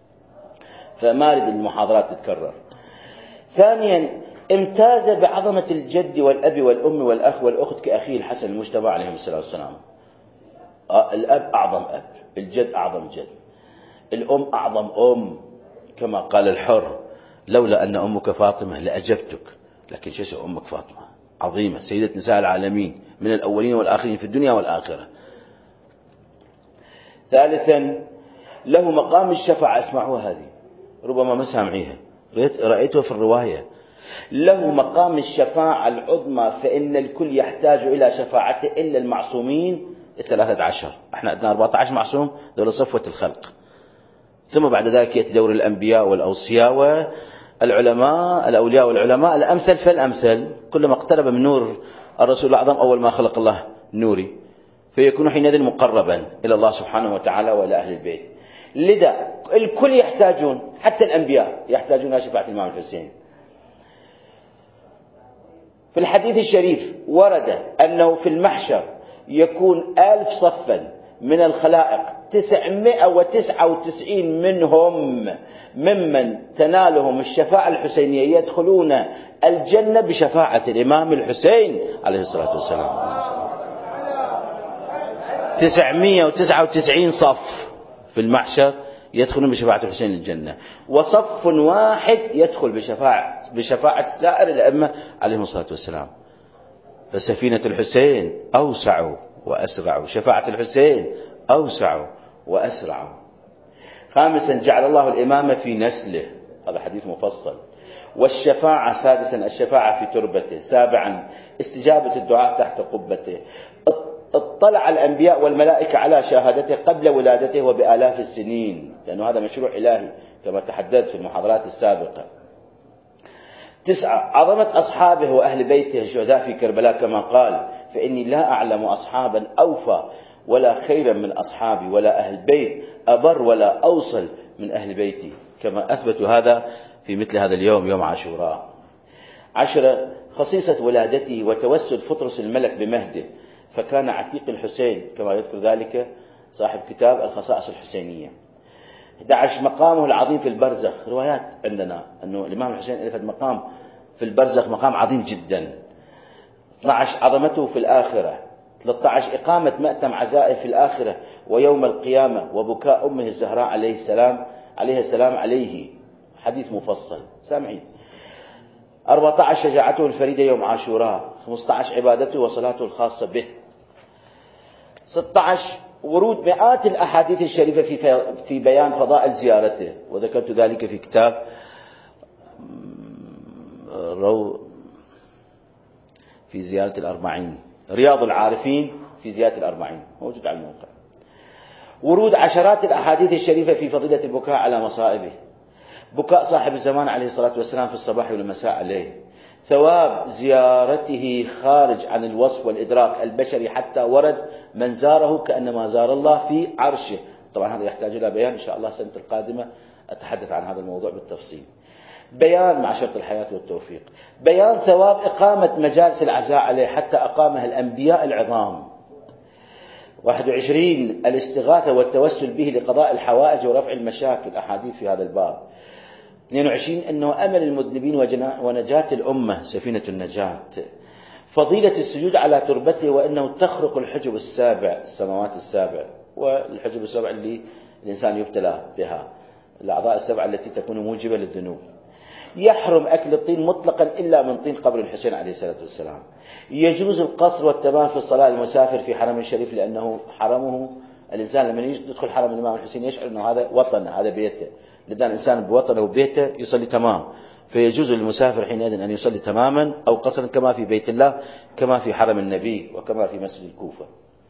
فما أريد المحاضرات تتكرر. ثانيا، امتاز بعظمة الجد والأب والأم والأخ والأخت كأخيه الحسن المجتبى عليهم الصلاة والسلام. الأب أعظم أب، الجد أعظم جد، الأم أعظم أم، كما قال الحر: لولا أن أمك فاطمة لأجبتك. لكن شو أمك فاطمة عظيمة، سيدة نساء العالمين من الأولين والآخرين في الدنيا والآخرة. ثالثا، له مقام الشفاعة. اسمعوا هذه، ربما ما سامعيها، رأيتها في الرواية. له مقام الشفاعة العظمى، فإن الكل يحتاج إلى شفاعته إلا المعصومين الثلاثة عشر. احنا عندنا أربعة عشر معصوم، دول صفوة الخلق. ثم بعد ذلك يأتي دور الأنبياء والأوصياء والعلماء، الأولياء والعلماء، الأمثل فالأمثل. كلما اقترب من نور الرسول الأعظم أول ما خلق الله نوري، فيكون حينئذ مقربا إلى الله سبحانه وتعالى وإلى أهل البيت. لذا الكل يحتاجون، حتى الأنبياء يحتاجون إلى شفاعة الإمام الحسين. في الحديث الشريف ورد أنه في المحشر يكون ألف صفا من الخلائق، تسعمائة وتسعة وتسعين منهم ممن تنالهم الشفاعة الحسينية يدخلون الجنة بشفاعة الإمام الحسين عليه الصلاة والسلام. تسعمائة وتسعة وتسعين صف في المحشر يدخلون بشفاعة الحسين الجنة، وصف واحد يدخل بشفاعة بشفاعة سائر الأئمة عليهم الصلاة والسلام. فسفينة الحسين أوسع وأسرع، شفاعة الحسين أوسع وأسرع. خامسا، جعل الله الإمامة في نسله، هذا حديث مفصل. والشفاعة سادسا، الشفاعة في تربته. سابعا، استجابة الدعاء تحت قبته. اطلع الأنبياء والملائكة على شهادته قبل ولادته وبآلاف السنين، لأنه هذا مشروع إلهي كما تحدثت في المحاضرات السابقة. تسعة، عظمة أصحابه وأهل بيته الشهداء في كربلاء، كما قال: فإني لا أعلم أصحابا أوفى ولا خيرا من أصحابي، ولا أهل بيت أبر ولا أوصل من أهل بيتي، كما أثبتوا هذا في مثل هذا اليوم، يوم عاشوراء. عشرة، خصيصة ولادته وتوسل فطرس الملك بمهده، فكان عتيق الحسين كما يذكر ذلك صاحب كتاب الخصائص الحسينية. أحد عشر، مقامه العظيم في البرزخ. روايات عندنا أنه الإمام الحسين له مقام في البرزخ، مقام عظيم جدا. اثني عشر، عظمته في الآخرة. ثلاثة عشر، إقامة مأتم عزائه في الآخرة ويوم القيامة، وبكاء أمه الزهراء عليه السلام عليه السلام عليه، حديث مفصل سامعين. أربعة عشر، شجاعته الفريدة يوم عاشوراء. خمسة عشر، عبادته وصلاته الخاصة به. ستة عشر، ورود مئات الأحاديث الشريفة في في بيان فضائل زيارته، وذكرت ذلك في كتاب رو في زيارة الأربعين، رياض العارفين في زيارة الأربعين، موجود على الموقع. ورود عشرات الأحاديث الشريفة في فضيلة البكاء على مصائبه، بكاء صاحب الزمان عليه الصلاة والسلام في الصباح والمساء عليه، ثواب زيارته خارج عن الوصف والإدراك البشري، حتى ورد من زاره كأنما زار الله في عرشه. طبعا هذا يحتاج إلى بيان إن شاء الله السنة القادمة أتحدث عن هذا الموضوع بالتفصيل. بيان مع شرط الحياة والتوفيق، بيان ثواب إقامة مجالس العزاء عليه حتى أقامها الأنبياء العظام. واحد وعشرين الاستغاثة والتوسل به لقضاء الحوائج ورفع المشاكل، أحاديث في هذا الباب. اثنين وعشرين أنه أمل المذنبين ونجاة الأمة، سفينة النجاة. فضيلة السجود على تربته، وأنه تخرق الحجب السابع، السماوات السابع، والحجب السابع اللي الإنسان يبتلى بها، الأعضاء السبعة التي تكون موجبة للذنوب. يحرم أكل الطين مطلقا إلا من طين قبر الحسين عليه الصلاة والسلام. يجوز القصر والتمام في الصلاة المسافر في حرم الشريف، لأنه حرمه الإنسان لما يدخل حرم الإمام الحسين يشعر أنه هذا وطنه، هذا بيته، لذا الإنسان بوطنه وبيته يصلي تمام، فيجوز للمسافر حينئذ أن يصلي تماما أو قصرا، كما في بيت الله، كما في حرم النبي، وكما في مسجد الكوفة.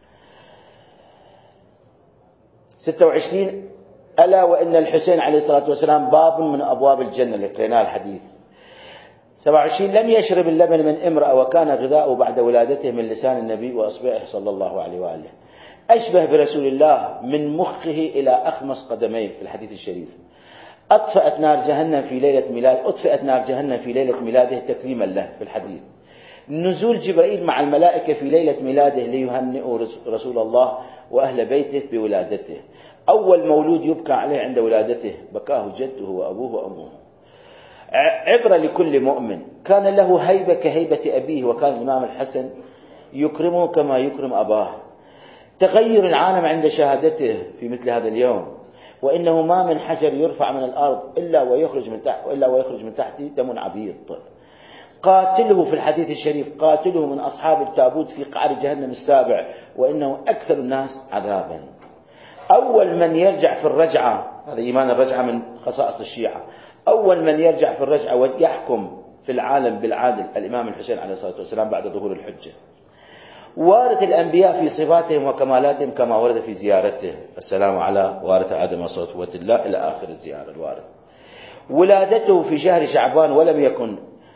ستة وعشرين ألا وإن الحسين عليه الصلاة والسلام باب من أبواب الجنة، اللي قريناه الحديث. سبعة وعشرين لم يشرب اللبن من امرأة وكان غذاؤه بعد ولادته من لسان النبي وأصبعه صلى الله عليه وآله. أشبه برسول الله من مخه إلى أخمص قدميه في الحديث الشريف. أطفأت نار جهنم في ليلة ميلاد أطفئت نار جهنم في ليلة ميلاده تكريما له في الحديث. نزول جبريل مع الملائكة في ليلة ميلاده ليهنئوا رسول الله وأهل بيته بولادته. أول مولود يبكى عليه عند ولادته بكاه جده وأبوه وأمه. عبرة لكل مؤمن، كان له هيبة كهيبة أبيه، وكان الإمام الحسن يكرمه كما يكرم أباه. تغير العالم عند شهادته في مثل هذا اليوم، وإنه ما من حجر يرفع من الأرض إلا ويخرج من تحت إلا ويخرج من تحته دم عبيط. قاتله في الحديث الشريف، قاتله من أصحاب التابوت في قعر جهنم السابع، وإنه أكثر الناس عذابا. أول من يرجع في الرجعة، هذا إيمان الرجعة من خصائص الشيعة، أول من يرجع في الرجعة ويحكم في العالم بالعادل الإمام الحسين عليه الصلاة والسلام بعد ظهور الحجة. وارث الأنبياء في صفاتهم وكمالاتهم كما ورد في زيارته، السلام على وارث آدم وصفوة الله إلى آخر الزيارة الوارث. ولادته في شهر شعبان ولم يكن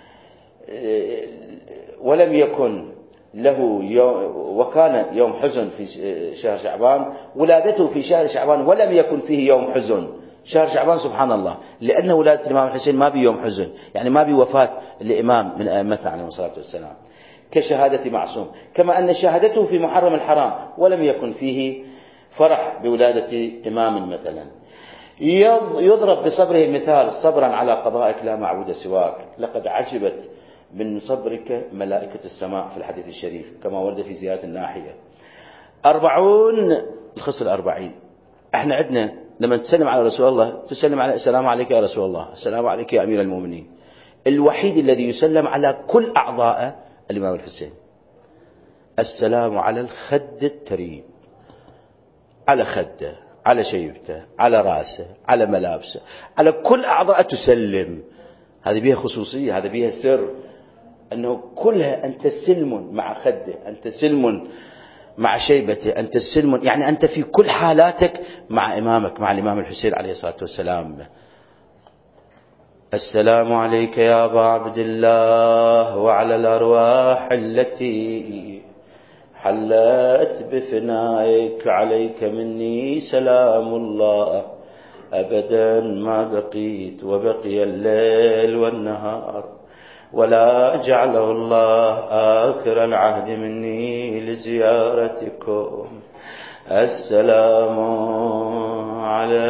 ولم يكن له يوم، وكان يوم حزن في شهر شعبان. ولادته في شهر شعبان ولم يكن فيه يوم حزن. شهر شعبان سبحان الله، لأن ولادة الإمام الحسين ما بيوم حزن، يعني ما بوفاة الإمام من أئمتنا عليه الصلاة والسلام، كشهادة معصوم. كما أن شهادته في محرم الحرام ولم يكن فيه فرح بولادة إمام مثلا. يضرب بصبره المثال، صبرا على قضائك لا معبود سواك، لقد عجبت من صبرك ملائكة السماء في الحديث الشريف كما ورد في زيارة الناحية. أربعون الخصل الأربعين، احنا عندنا لما تسلم على رسول الله تسلم على السلام عليك يا رسول الله، السلام عليك يا أمير المؤمنين. الوحيد الذي يسلم على كل أعضاء الإمام الحسين، السلام على الخد التريب، على خده، على شيبته، على راسه، على ملابسه، على كل أعضاء تسلم. هذه بها خصوصية، هذا بها سر، أنه كلها أنت سلم مع خده، أنت سلم مع شيبته، أنت سلم، يعني أنت في كل حالاتك مع إمامك، مع الإمام الحسين عليه الصلاة والسلام. السلام عليك يا أبا عبد الله وعلى الأرواح التي حلت بفنائك، عليك مني سلام الله أبدا ما بقيت، وبقي الليل والنهار، ولا جعله الله آخر العهد مني لزيارتكم. السلام على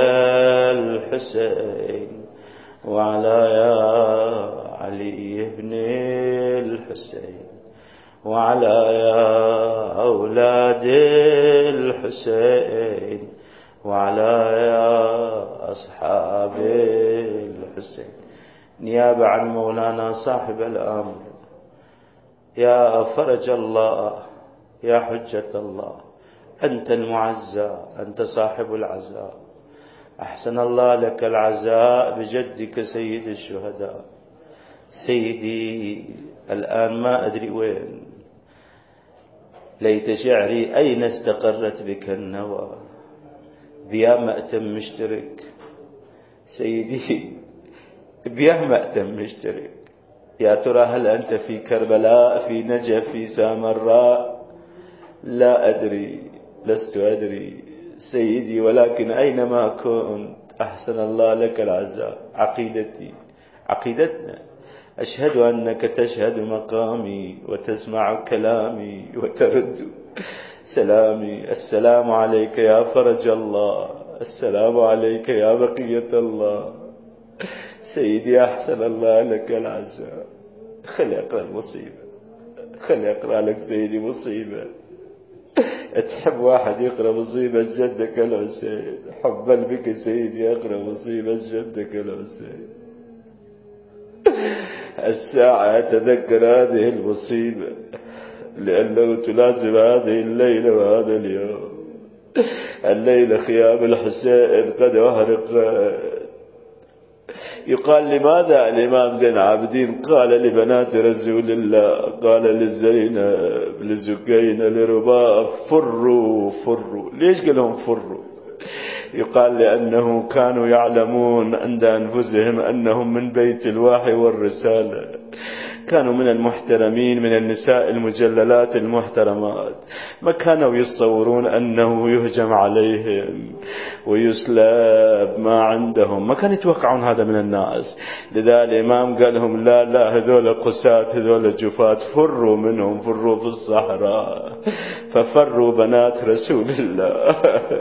الحسين وعلى يا علي بن الحسين وعلى يا أولاد الحسين وعلى يا أصحاب الحسين، نيابة عن مولانا صاحب الأمر. يا فرج الله، يا حجة الله، أنت المعزى، أنت صاحب العزاء، أحسن الله لك العزاء بجدك سيد الشهداء. سيدي الآن ما أدري وين، ليت شعري أين استقرت بك النوى، بيا مأتم مشترك سيدي، بيا مأتم مشترك. يا ترى هل أنت في كربلاء، في نجف، في سامراء؟ لا أدري، لست أدري سيدي، ولكن أينما كنت أحسن الله لك العزاء. عقيدتي، عقيدتنا، أشهد أنك تشهد مقامي وتسمع كلامي وترد سلامي. السلام عليك يا فرج الله، السلام عليك يا بقية الله. سيدي أحسن الله لك العزاء. خلي أقرأ المصيبة، خلي أقرأ لك سيدي مصيبة. تحب واحد يقرأ مصيبة جدك الحسين، حبا بك سيدي أقرأ مصيبة جدك الحسين. الساعة أتذكر هذه المصيبة لأنه تلازم هذه الليلة وهذا اليوم. الليلة خيام الحسين قد أهرقت. يقال لماذا الإمام زين العابدين قال لبنات رسول الله، قال للزينب، لزكينة، لرباب، فروا فروا. ليش قال لهم فروا؟ يقال لأنه كانوا يعلمون عند أنفسهم أنهم من بيت الوحي والرسالة، كانوا من المحترمين، من النساء المجللات المحترمات، ما كانوا يتصورون أنه يهجم عليهم ويسلب ما عندهم، ما كانوا يتوقعون هذا من الناس. لذا الإمام قال لهم لا لا، هذول قسات، هذول جفات، فروا منهم، فروا في الصحراء. ففروا بنات رسول الله.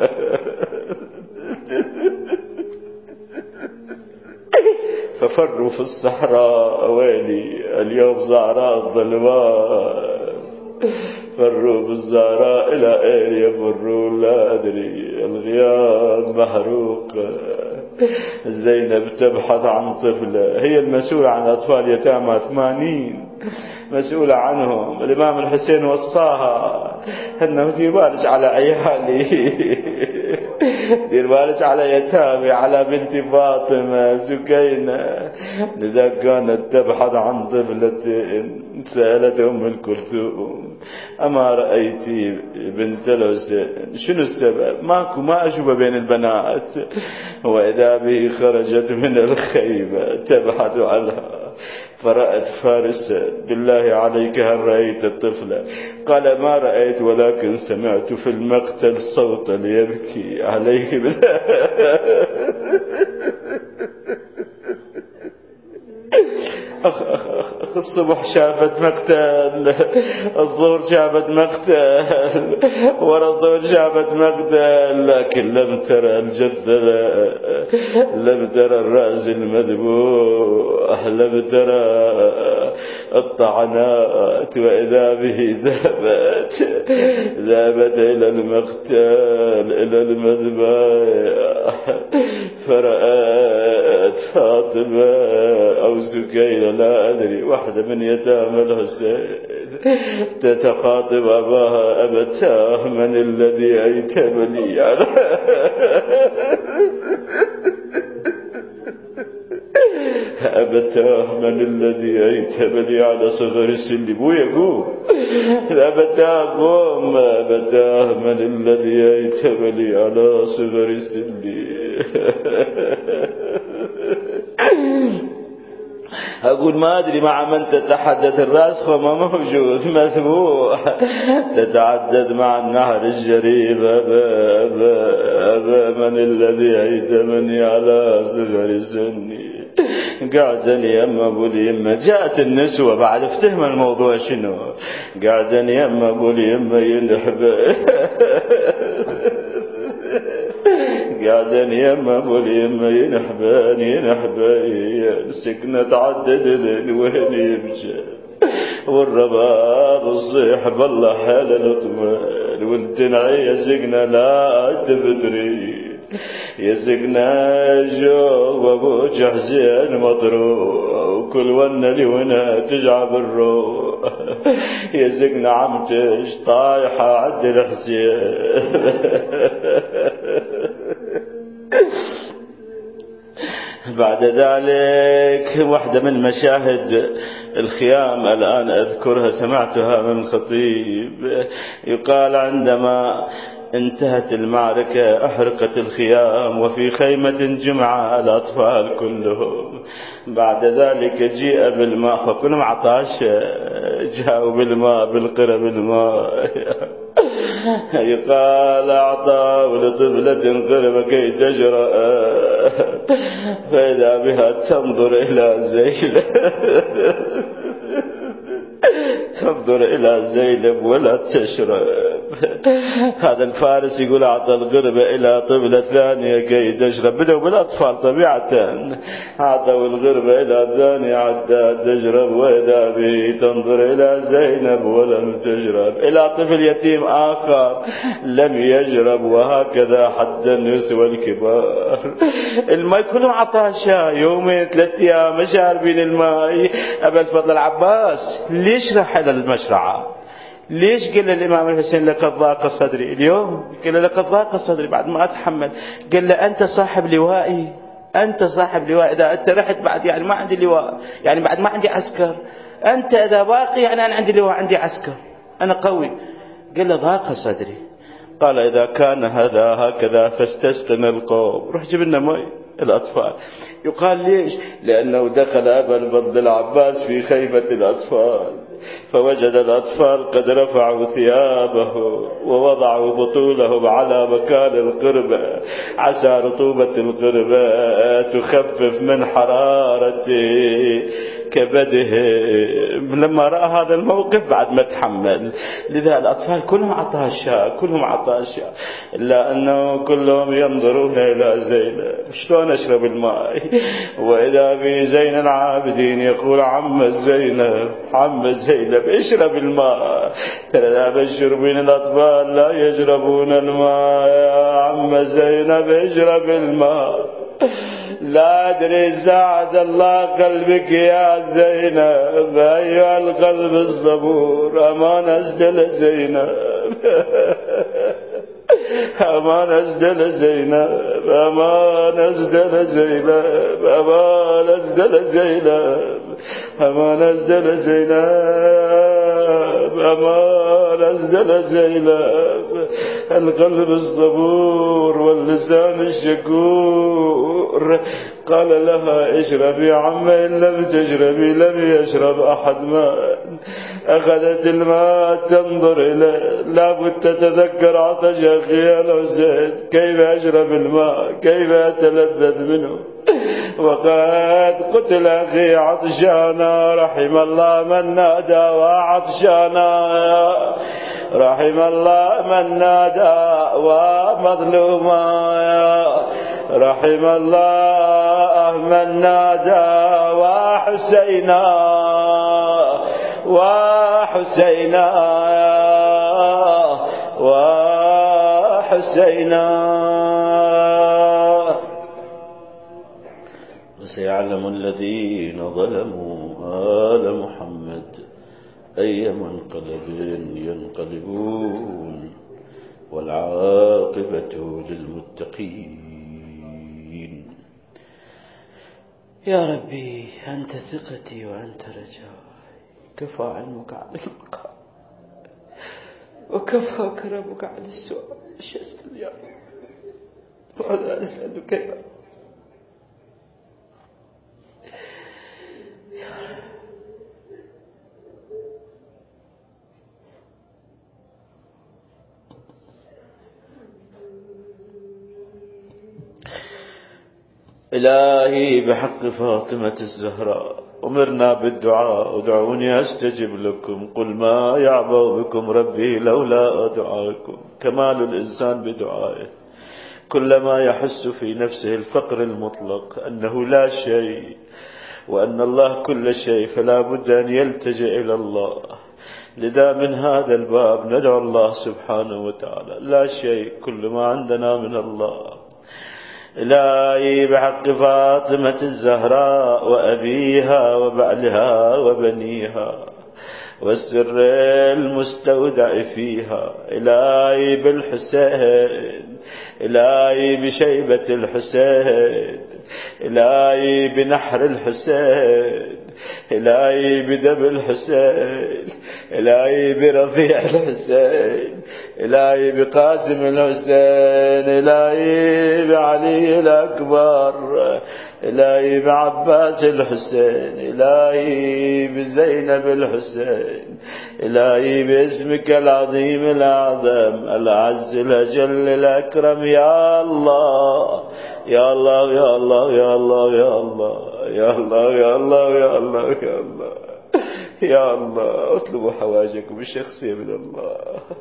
ففروا في الصحراء. ويلي اليوم زهراء الظلماء، فروا بالزهراء. إلى أين يفروا لا أدري. الغياب محروق. زينب تبحث عن طفلة، هي المسؤولة عن أطفال يتامى ثمانين، مسؤولة عنهم. الإمام الحسين وصاها أنه دير بالك على عيالي، دير بالك على يتامي، على بنت فاطمة زكينة. لذا كانت تبحث عن طفلة. سألت أم الكلثوم أما رأيتي بنت الحسين؟ شنو السبب؟ ماكو، ما أشوف بين البنات. وإذا به خرجت من الخيمة تبحث عنها، فرأت فارسا. بالله عليك هل رأيت الطفلة؟ قال ما رأيت، ولكن سمعت في المقتل صوتا يبكي عليه. أخ أخ أخ أخ الصبح شافت مقتل، الظهر شافت مقتل، ورا الظهر شافت مقتل، لكن لم ترى الجثة، لم ترى الرأس المذبوح، لم ترى الطعنات. وإذا به ذهبت ذهبت إلى المقتل، إلى المذبح، فرأت فاطمة أو زكينة لا أدري، واحدة من يتامى الحسين، تتخاطب أباها أبتاه من الذي أيتمني على أبتاه من الذي أيتمني على صغر سني. بو يقول أبتاه قوم، أبتاه من الذي أيتمني على صغر سني. أقول ما أدري مع من تتحدث، الرأس خما موجود مذبوح، تتعدد مع النهر الجريف. أبا أبا أبا من الذي أيتمني على صغر سني. قعدني يما أبو اليمة، جاءت النسوة بعد افتهم الموضوع شنو. قعدني يما أبو اليمة ينحب، قعدني يما أبو اليمة ينحبان ينحبان. سكنة تعدد الوين يمشي، والرباب الصيح بالله حال الأطمال. والدنعي يزقنا لا تبدري، يزقنا جو وابوج حزين مطروح، وكل ون لي ونا تجعب الروح. يزقنا عمتش طايحة عد الحسين. بعد ذلك واحدة من مشاهد الخيام الآن أذكرها، سمعتها من الخطيب. يقال عندما انتهت المعركة، أحرقت الخيام، وفي خيمة جمع الأطفال كلهم. بعد ذلك جيء بالماء، فكلهم عطاش، جاءوا بالماء بالقرى بالماء. يقال أعطاه لطفلة قربة كي تجرأ، فإذا بها تنظر إلى زينب تنظر إلى زينب ولا تشرب. هذا الفارس يقول أعطى القربة إلى طفلة ثانية كي تشرب. بدأوا بالأطفال طبيعة، أعطوا القربة إلى ثانية حتى تشرب، وإذا به تنظر إلى زينب ولم تشرب، إلى طفل يتيم آخر لم يشرب، وهكذا حتى النسوة والكبار. الماء كلهم عطاشا، يومين ثلاثة أيام مش عارفين الماء. أبا الفضل العباس ليش راح إلى المشرعة؟ ليش قال الإمام الحسين لقد ضاق صدري اليوم؟ قال لقد ضاق صدري بعد ما أتحمل. قال له أنت صاحب لوائي، أنت صاحب لواء. إذا أنت رحت بعد يعني ما عندي لواء، يعني بعد ما عندي عسكر. أنت إذا باقي يعني أنا عندي لواء، عندي عسكر، أنا قوي. قال له ضاق صدري. قال إذا كان هذا هكذا فاستسقنا القوم، روح جيب لنا ماء الأطفال. يقال ليش؟ لأنه دخل أبا الفضل العباس في خيمة الأطفال، فوجد الأطفال قد رفعوا ثيابه ووضعوا بطولهم على مكان القربة، عسى رطوبة القربة تخفف من حرارة كبده. لما رأى هذا الموقف بعد ما تحمل، لذا الأطفال كلهم عطاشا، كلهم عطاشا، إلا أنه كلهم ينظرون إلى زينب. شلون أشرب الماء؟ وإذا في زين العابدين يقول عم زينب، عم زينب اشرب الماء. ترى لا بشربين الأطفال لا يشربون الماء، يا عم زينب اشرب الماء. لا أدري ساعد الله قلبك يا زينب، أيها القلب الصبور، أمان أسدل زينب، أمان أسدل زينب، أمان أسدل زينب، أمان أسدل زينب، أمان أسدل زينب، أمان أسدل زينب. القلب الصبور واللسان الشكور قال لها اشربي يا عم، إن لم تشربي لم يشرب أحد ماء. أخذت الماء تنظر إليه، لابد تتذكر عطش أخيها الحسين، كيف أشرب الماء، كيف أتلذذ منه، وقد قتل أخي عطشانا، رحم الله من نادى وعطشانا، رحم الله من نادى ومظلوما، رحم الله من نادى وحسينا وحسينا وحسينا. وسيعلم الذين ظلموا آل محمد أي منقلب ينقلبون، والعاقبة للمتقين. يا ربي أنت ثقتي وأنت رجائي، كفى علمك على المقام وكفى كرمك على السؤال. ايش أسأل يا رب؟ ماذا أسألك يا رب؟ إلهي بحق فاطمة الزهراء أمرنا بالدعاء، ادعوني أستجب لكم. قل ما يعبأ بكم ربي لولا دعاءكم. كمال الإنسان بدعائه، كلما يحس في نفسه الفقر المطلق، أنه لا شيء وأن الله كل شيء، فلا بد أن يلتجئ إلى الله. لذا من هذا الباب ندعو الله سبحانه وتعالى. لا شيء، كل ما عندنا من الله. إلهي بحق فاطمة الزهراء وأبيها وبعلها وبنيها والسر المستودع فيها، إلهي بالحسين، إلهي بشيبة الحسين، إلهي بنحر الحسين، إلهي بدم الحسين، إلهي برضيع الحسين، إلهي بقاسم الحسين، إلهي بعلي الأكبر، إلهي بعباس الحسين، إلهي بزينب الحسين، إلهي باسمك العظيم الأعظم الأعز الأجل الأكرم. يا الله يا الله يا الله يا الله يا الله يا الله يا الله يا الله يا الله يا الله، اطلبوا حوائجكم الشخصية من الله.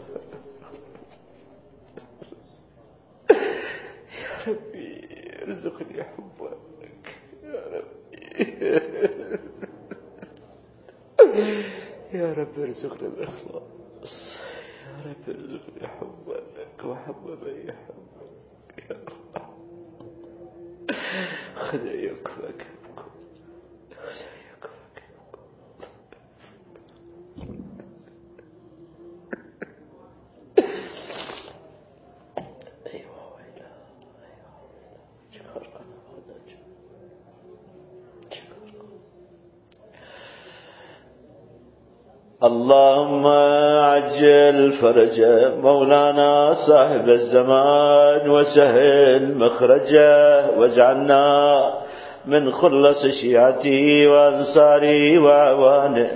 يا ربي ارزقني حبك يا ربي، يا رب ارزقني الإخلاص، يا رب ارزقني حبك وحب من يحبك يا الله. خذ يكفك خذ يكفك. أيوة ويلا أيوة شكرا شكرا. اللهم عجل فرجه مولانا صاحب الزمان وسهل مخرجه، واجعلنا من خلص شيعته وأنصاره وعوانه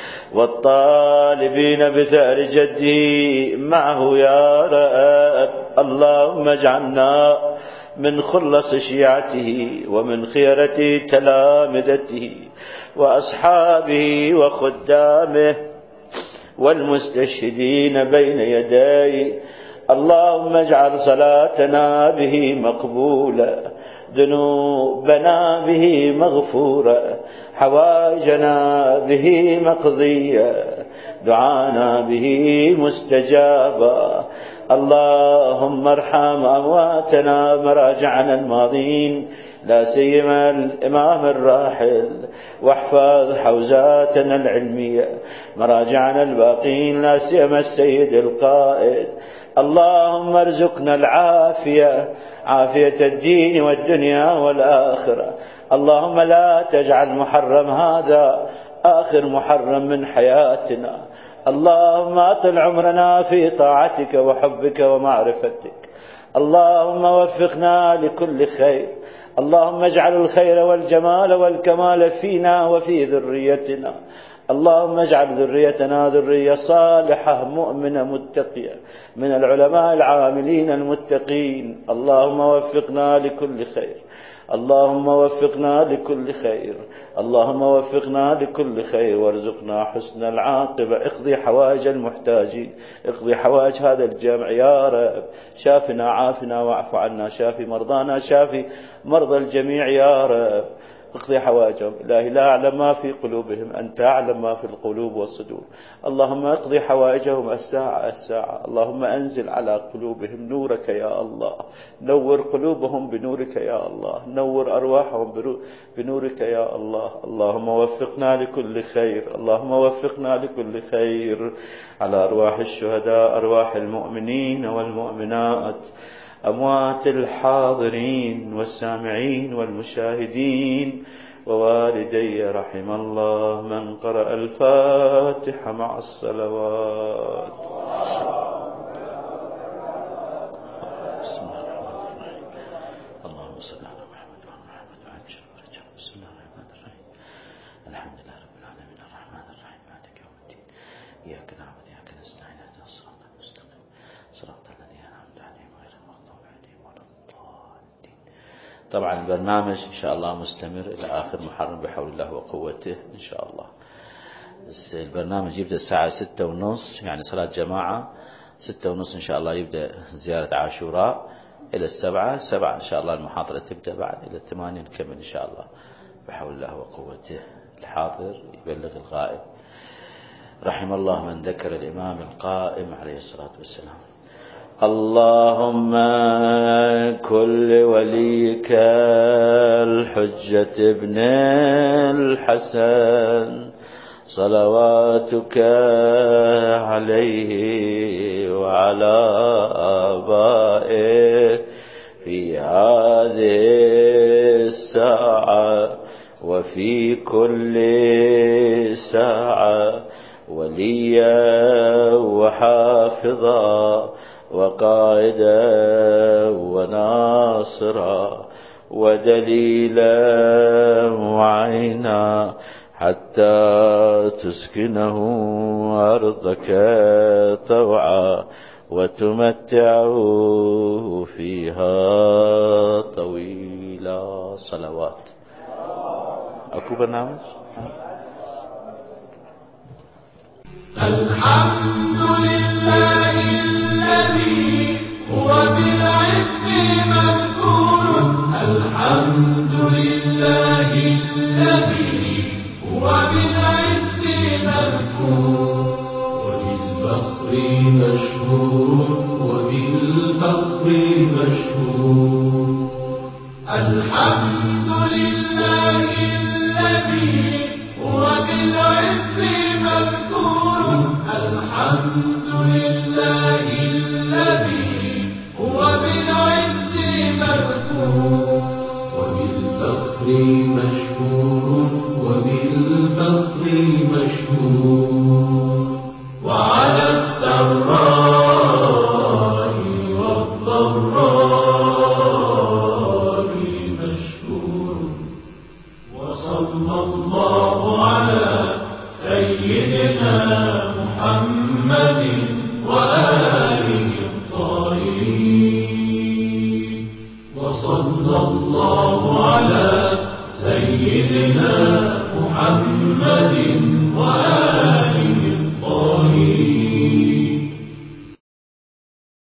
والطالبين بثأر جده معه يا رب. اللهم اجعلنا من خلص شيعته ومن خيرة تلامذته وأصحابه وخدامه والمستشهدين بين يديه. اللهم اجعل صلاتنا به مقبولة، ذنوبنا به مغفورة، حوائجنا به مقضية، دعانا به مستجابا. اللهم ارحم أمواتنا مراجعنا الماضين، لا سيما الإمام الراحل، واحفظ حوزاتنا العلمية، مراجعنا الباقين، لا سيما السيد القائد. اللهم ارزقنا العافية، عافية الدين والدنيا والآخرة. اللهم لا تجعل محرم هذا آخر محرم من حياتنا. اللهم أطل عمرنا في طاعتك وحبك ومعرفتك. اللهم وفقنا لكل خير. اللهم اجعل الخير والجمال والكمال فينا وفي ذريتنا. اللهم اجعل ذريتنا ذرية صالحة مؤمنة متقية من العلماء العاملين المتقين. اللهم وفقنا لكل خير. اللهم وفقنا لكل خير. اللهم وفقنا لكل خير وارزقنا حسن العاقبة. اقضي حوائج المحتاجين، اقضي حوائج هذا الجمع يا رب. شافنا عافنا واعف عنا، شافي مرضانا شافي مرضى الجميع يا رب. اقضي حوائجهم. إلهي لا أعلم ما في قلوبهم، أنت أعلم ما في القلوب والصدور. اللهم اقضي حوائجهم الساعة الساعة. اللهم أنزل على قلوبهم نورك يا الله، نور قلوبهم بنورك يا الله، نور أرواحهم بنورك يا الله. اللهم وفقنا لكل خير. اللهم وفقنا لكل خير على أرواح الشهداء، أرواح المؤمنين والمؤمنات، أموات الحاضرين والسامعين والمشاهدين ووالدي رحم الله من قرأ الفاتحة مع الصلوات. بسم الله الرحمن الرحيم. اللهم صل على محمد وعلى محمد وعجل فرجهم. بسم الله الرحمن الرحيم. الحمد لله رب العالمين الرحمن الرحيم مالك يوم الدين، إياك نعبد وإياك نستعين اهدنا الصراط المستقيم صراط الذين أنعمت عليهم غير المغضوب عليهم ولا الضالين. طبعا البرنامج إن شاء الله مستمر إلى آخر محرم بحول الله وقوته إن شاء الله. البرنامج يبدأ الساعة ستة ونص، يعني صلاة جماعة ستة ونص إن شاء الله يبدأ زيارة عاشوراء إلى السبعة. سبعة إن شاء الله المحاضرة تبدأ، بعد إلى الثمانية نكمل إن شاء الله بحول الله وقوته. الحاضر يبلغ الغائب. رحم الله من ذكر الإمام القائم عليه الصلاة والسلام. اللهم كل وليك الحجة ابن الحسن صلواتك عليه وعلى آبائه في هذه السنة ساعة وفي كل ساعة وليا وحافظا وقائدا وناصرا ودليلا وعينا حتى تسكنه أرضك طوعا وتمتعه فيها طويلا. صلوات. أكو برنامج؟ الحمد لله الذي هو بالعز مذكور. الحمد لله الذي هو بالعز مذكور. وبالفخر مشهور وبالفخر مشهور. الحمد لله الذي هو بالعز مذكور. الحمد لله الذي هو بالعز مذكور. وبالفخر مشهور وبالفخر مشهور. وعلى السراء والضراء مشهور. وصلى الله على سيدنا محمد وآله الطاهرين. وصلى الله